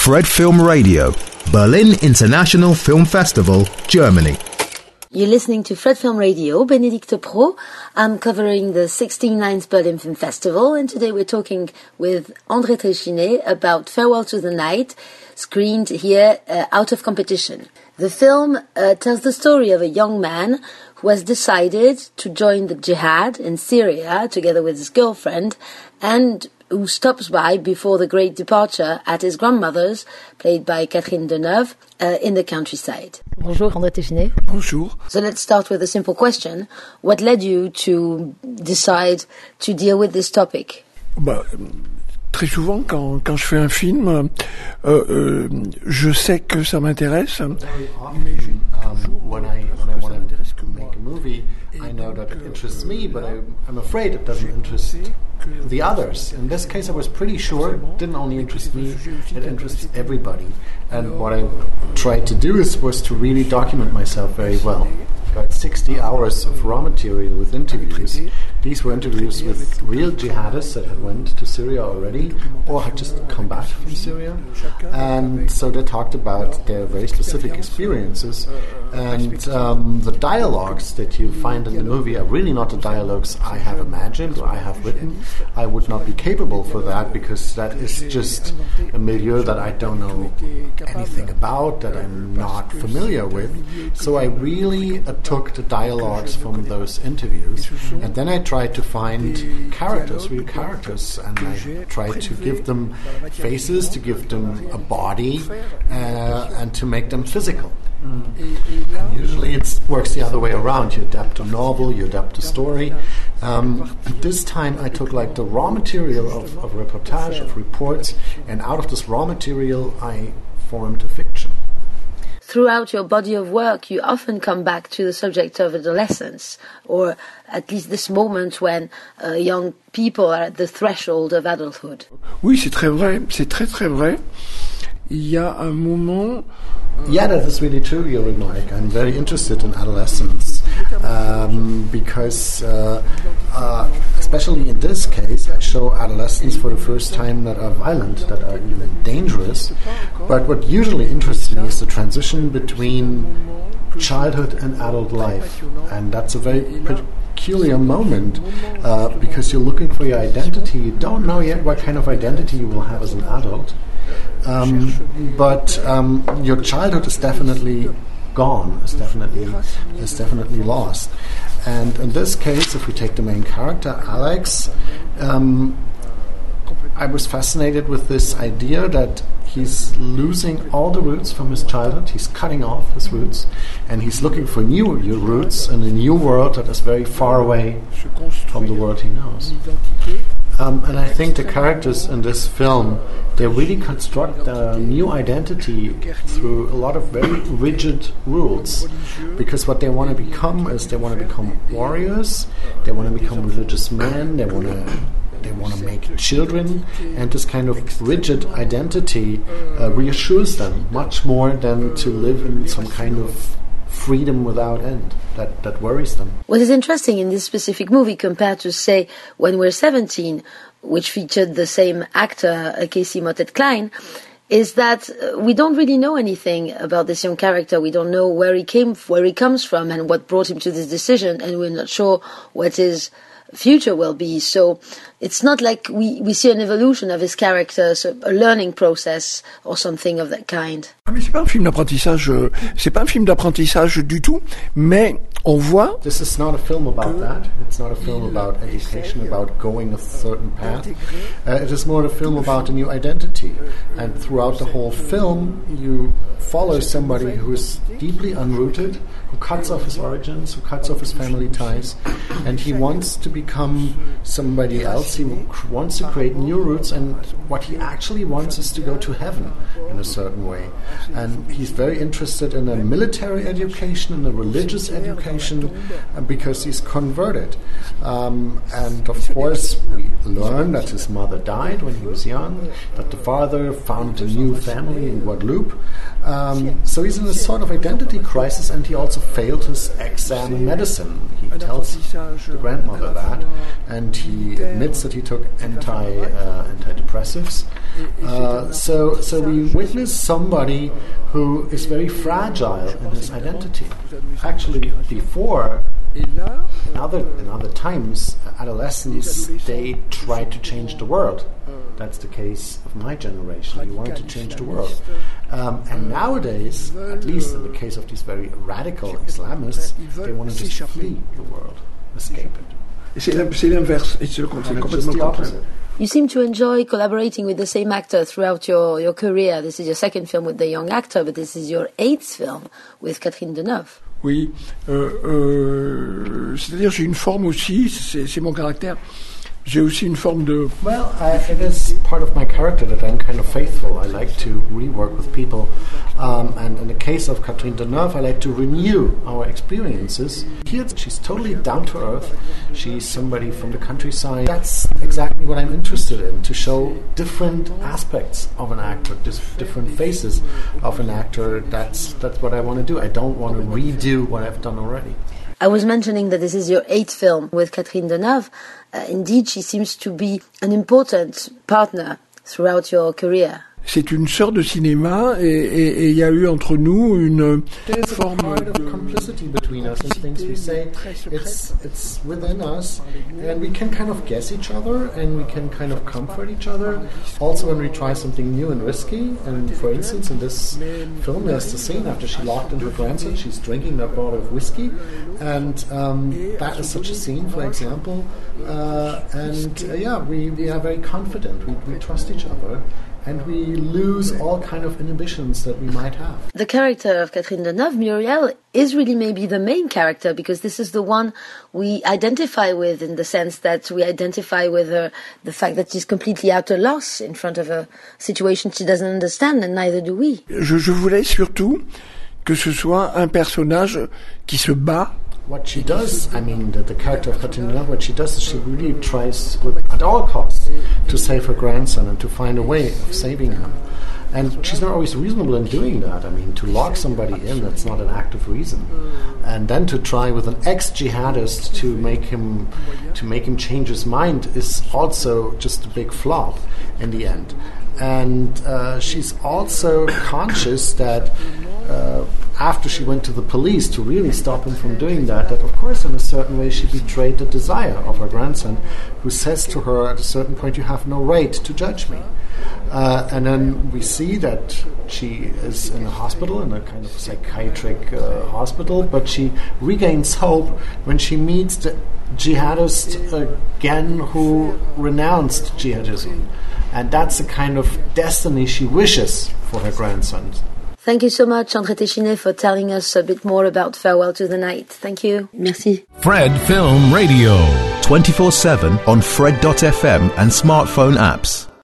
Fred Film Radio, Berlin International Film Festival, Germany. You're listening to Fred Film Radio, Benedicte Pro. I'm covering the 69th Berlin Film Festival, and today we're talking with André Tréchinet about Farewell to the Night, screened here out of competition. The film tells the story of a young man who has decided to join the jihad in Syria together with his girlfriend, and who stops by before the great departure at his grandmother's, played by Catherine Deneuve, in the countryside. Bonjour, André Tréchinet. Bonjour. So let's start with a simple question. What led you to decide to deal with this topic? Très souvent, quand je fais un film, je sais que ça m'intéresse. When I want to make a movie, I know that it interests me, but I'm afraid it doesn't interest the others. In this case, I was pretty sure it didn't only interest me, it interests everybody. And what I tried to do was to really document myself very well. Got 60 hours of raw material with interviews. These were interviews with real jihadists that had went to Syria already or had just come back from Syria. And so they talked about their very specific experiences. And the dialogues that you find in the movie are really not the dialogues I have imagined or I have written. I would not be capable for that because that is just a milieu that I don't know anything about, that I'm not familiar with. So I really took the dialogues from those interviews, and then I tried to find characters, real characters, and I tried to give them faces, to give them a body, and to make them physical. And usually it works the other way around. You adapt a novel, you adapt a story. This time I took like the raw material of reportage, of reports, and out of this raw material I formed a fiction. Throughout your body of work, you often come back to the subject of adolescence, or at least this moment when young people are at the threshold of adulthood. Oui, c'est très vrai, c'est très très vrai. Il y a un moment... Yeah, that is really true, Jürgen Noack. I'm very interested in adolescence because, especially in this case, I show adolescents for the first time that are violent, that are even dangerous. But what usually interests me is the transition between childhood and adult life. And that's a very peculiar moment because you're looking for your identity. You don't know yet what kind of identity you will have as an adult. But your childhood is definitely gone, is definitely lost. And in this case, if we take the main character, Alex, I was fascinated with this idea that he's losing all the roots from his childhood. He's cutting off his roots, and he's looking for new roots in a new world that is very far away from the world he knows. And I think the characters in this film, they really construct a new identity through a lot of very rigid rules. Because what they want to become is they want to become warriors, they want to become religious men, they want to make children, and this kind of rigid identity reassures them much more than to live in some kind of freedom without end that worries them. What is interesting in this specific movie compared to, say, When We're 17, which featured the same actor, Casey Motet-Klein, is that we don't really know anything about this young character. We don't know where he comes from and what brought him to this decision, and we're not sure what his future will be. So it's not like we see an evolution of his character, so a learning process or something of that kind. Mais c'est pas un film d'apprentissage du tout, mais on voit... This is not a film about that. It's not a film about education, about going a certain path. It is more a film about a new identity. And throughout the whole film, you follow somebody who is deeply unrooted, who cuts off his origins, who cuts off his family ties, and he wants to become somebody else. He wants to create new roots, and what he actually wants is to go to heaven in a certain way. And he's very interested in a military education, in a religious education, because he's converted. And of course, we learn that his mother died when he was young, that the father found a new family in Guadeloupe. So he's in a sort of identity crisis, and he also failed his exam in medicine. He tells the grandmother that. that, and he admits that he took antidepressives. So we witness somebody who is very fragile in his identity. Actually, before, in other times, adolescents, they try to change the world. That's the case of my generation. We wanted to change the world. And nowadays, at least in the case of these very radical Islamists, they want to just flee the world, escape it. C'est l'inverse. It's complètement the opposite. You seem to enjoy collaborating with the same actor throughout your career. This is your second film with the young actor, but this is your 8th film with Catherine Deneuve. Oui, c'est-à-dire j'ai une forme aussi, c'est mon caractère. J'ai aussi une forme de... Well, it is part of my character that I'm kind of faithful. I like to rework with people. And in the case of Catherine Deneuve, I like to renew our experiences. Here, she's totally down to earth. She's somebody from the countryside. That's exactly what I'm interested in, to show different aspects of an actor, different faces of an actor. That's what I want to do. I don't want to redo what I've done already. I was mentioning that this is your 8th film with Catherine Deneuve. Indeed, she seems to be an important partner throughout your career. C'est une sœur de cinéma et il y a eu entre nous une forme de complicity between us and things we say. It's within us, and we can kind of guess each other, and we can kind of comfort each other. Also, when we try something new and risky, and for instance, in this film, there's the scene after she locked in her grandson, she's drinking that bottle of whiskey, and that is such a scene, for example. We are very confident. We trust each other. And we lose all kind of inhibitions that we might have. The character of Catherine Deneuve, Muriel, is really maybe the main character, because this is the one we identify with, in the sense that we identify with her, the fact that she's completely at a loss in front of a situation she doesn't understand, and neither do we. Je voulais surtout que ce soit un personnage qui se bat. What she does, I mean, the character of Catherine Deneuve, what she does is she really tries at all costs to save her grandson and to find a way of saving him. And she's not always reasonable in doing that. I mean, to lock somebody in, that's not an act of reason. And then to try with an ex-jihadist to make him change his mind is also just a big flop in the end. And she's also conscious that after she went to the police to really stop him from doing that of course in a certain way she betrayed the desire of her grandson, who says to her at a certain point, "You have no right to judge me." And then we see that she is in a hospital, in a kind of psychiatric hospital, but she regains hope when she meets the jihadist again who renounced jihadism. And that's the kind of destiny she wishes for her grandson. Thank you so much, André Téchiné, for telling us a bit more about Farewell to the Night. Thank you. Merci. Fred Film Radio. 24/7 on Fred.fm and smartphone apps.